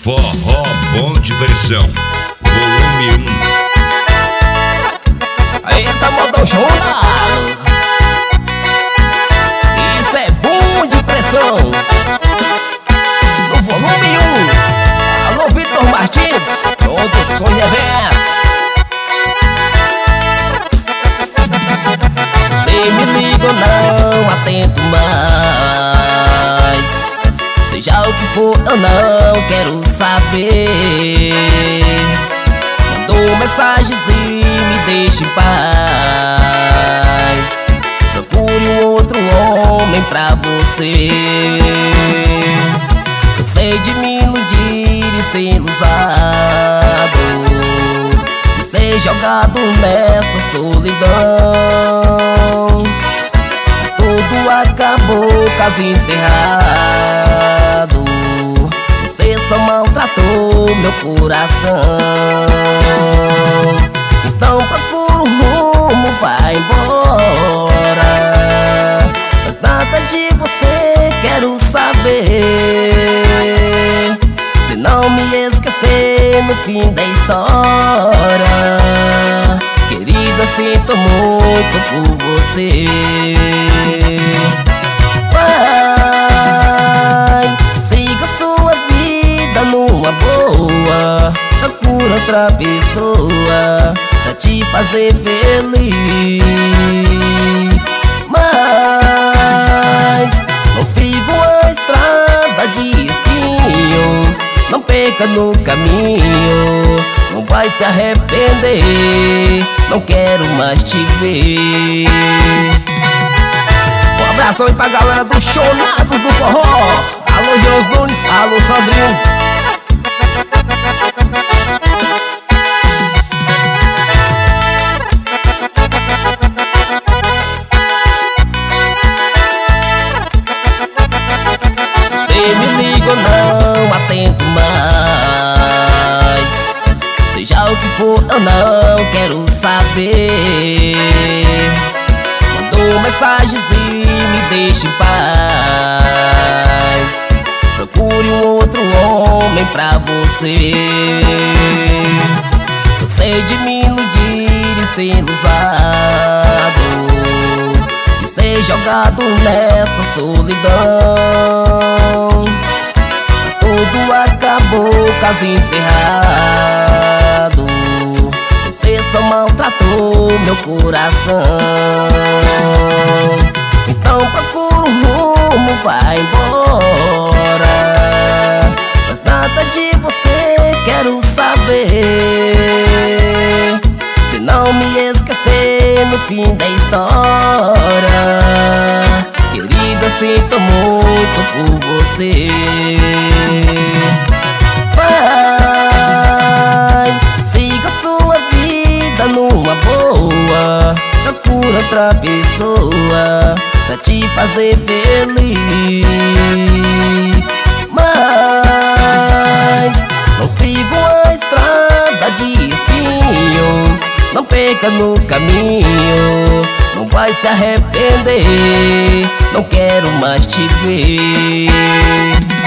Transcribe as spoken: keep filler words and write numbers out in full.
Forró Bom de Pressão, volume um. Eita, modão jornal, isso é bom de pressão. No volume um, alô Vitor Martins, Produções e Eventos. Cê me liga ou não atento mais, seja o que for eu não quero saber. Mandou mensagens e me deixa em paz. Procure um outro homem pra você. Cansei de me iludir e ser usado, e ser jogado nessa solidão. Mas tudo acabou, caso encerrado. Você só maltratou meu coração. Então procura um rumo, vai embora. Mas nada de você quero saber. Se não me esquecer no fim da história. Querida, sinto muito por você. Vai, siga sua vida numa boa. Procura outra pessoa pra te fazer feliz. Mas não siga uma estrada de espinhos. Não perca no caminho, não vai se arrepender. Não quero mais te ver. Um abraço aí pra galera dos Chonados do Forró. Alô Jones Nunes, alô Sandrinho. Cê me liga ou não atento mais, seja o que for eu não quero saber. Mandou mensagens e me deixa em paz. Procure um outro homem pra você. Cansei de me iludir e ser usado, e ser jogado nessa solidão. Mas tudo acabou, caso encerrado. Você só maltratou meu coração. Então procura um rumo, vai embora. Mas nada de você quero saber. Se não me esquecer no fim da história. Querida, sinto muito por você. Vai, siga sua vida numa boa. Procura outra pessoa pra te fazer feliz. Mas não siga uma estrada de espinhos. Não perca no caminho, não vai se arrepender. Não quero mais te ver.